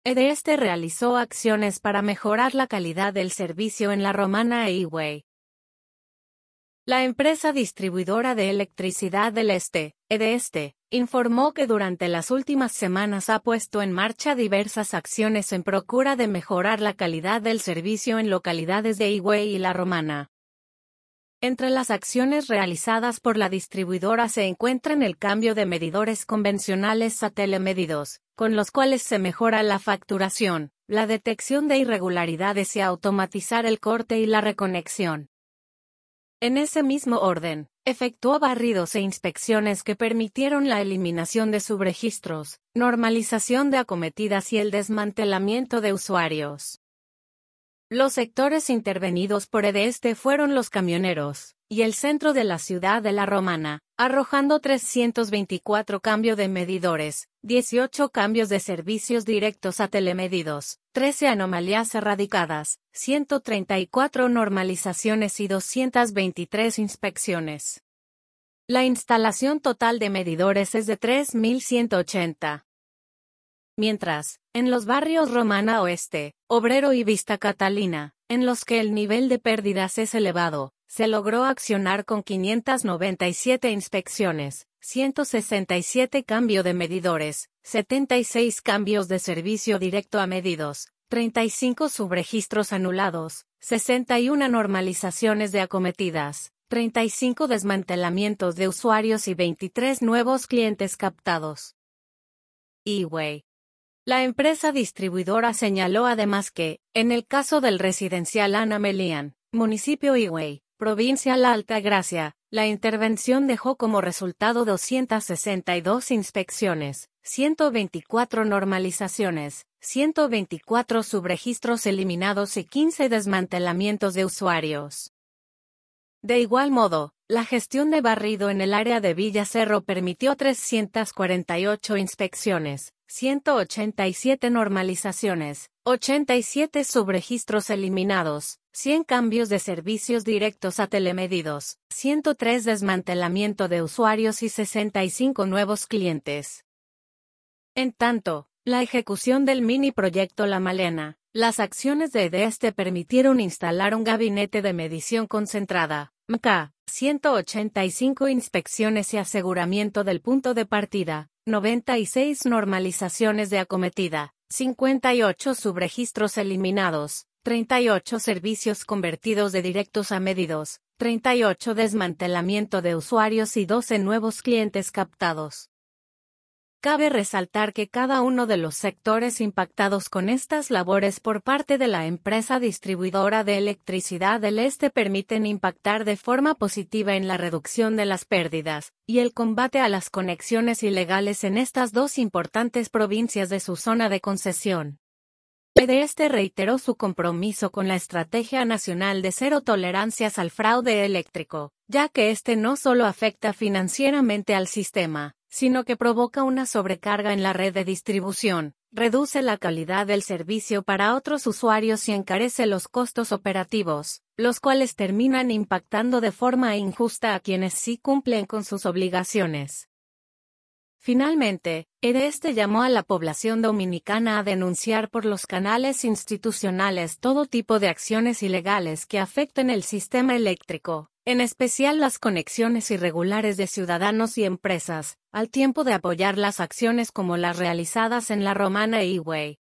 EDESTE realizó acciones para mejorar la calidad del servicio en La Romana e Higüey. La empresa distribuidora de electricidad del Este, EDESTE, informó que durante las últimas semanas ha puesto en marcha diversas acciones en procura de mejorar la calidad del servicio en localidades de Higüey y La Romana. Entre las acciones realizadas por la distribuidora se encuentran el cambio de medidores convencionales a telemedidos, con los cuales se mejora la facturación, la detección de irregularidades y automatizar el corte y la reconexión. En ese mismo orden, efectuó barridos e inspecciones que permitieron la eliminación de subregistros, normalización de acometidas y el desmantelamiento de usuarios. Los sectores intervenidos por EDESTE fueron los camioneros y el centro de la ciudad de La Romana, arrojando 324 cambios de medidores, 18 cambios de servicios directos a telemedidos, 13 anomalías erradicadas, 134 normalizaciones y 223 inspecciones. La instalación total de medidores es de 3.180. Mientras, en los barrios Romana Oeste, Obrero y Vista Catalina, en los que el nivel de pérdidas es elevado, se logró accionar con 597 inspecciones, 167 cambios de medidores, 76 cambios de servicio directo a medidos, 35 subregistros anulados, 61 normalizaciones de acometidas, 35 desmantelamientos de usuarios y 23 nuevos clientes captados. Higüey. La empresa distribuidora señaló además que, en el caso del residencial Ana Melián, municipio Higüey, provincia La Altagracia, la intervención dejó como resultado 262 inspecciones, 124 normalizaciones, 124 subregistros eliminados y 15 desmantelamientos de usuarios. De igual modo, la gestión de barrido en el área de Villa Cerro permitió 348 inspecciones, 187 normalizaciones, 87 subregistros eliminados, 100 cambios de servicios directos a telemedidos, 103 desmantelamiento de usuarios y 65 nuevos clientes. En tanto, la ejecución del mini proyecto La Malena, las acciones de EDESTE permitieron instalar un gabinete de medición concentrada, MK, 185 inspecciones y aseguramiento del punto de partida, 96 normalizaciones de acometida, 58 subregistros eliminados, 38 servicios convertidos de directos a medidos, 38 desmantelamiento de usuarios y 12 nuevos clientes captados. Cabe resaltar que cada uno de los sectores impactados con estas labores por parte de la empresa distribuidora de electricidad del Este permiten impactar de forma positiva en la reducción de las pérdidas y el combate a las conexiones ilegales en estas dos importantes provincias de su zona de concesión. EDESTE reiteró su compromiso con la Estrategia Nacional de Cero Tolerancias al Fraude Eléctrico, ya que este no solo afecta financieramente al sistema, sino que provoca una sobrecarga en la red de distribución, reduce la calidad del servicio para otros usuarios y encarece los costos operativos, los cuales terminan impactando de forma injusta a quienes sí cumplen con sus obligaciones. Finalmente, EDESTE llamó a la población dominicana a denunciar por los canales institucionales todo tipo de acciones ilegales que afecten el sistema eléctrico, en especial las conexiones irregulares de ciudadanos y empresas, al tiempo de apoyar las acciones como las realizadas en La Romana e Higüey.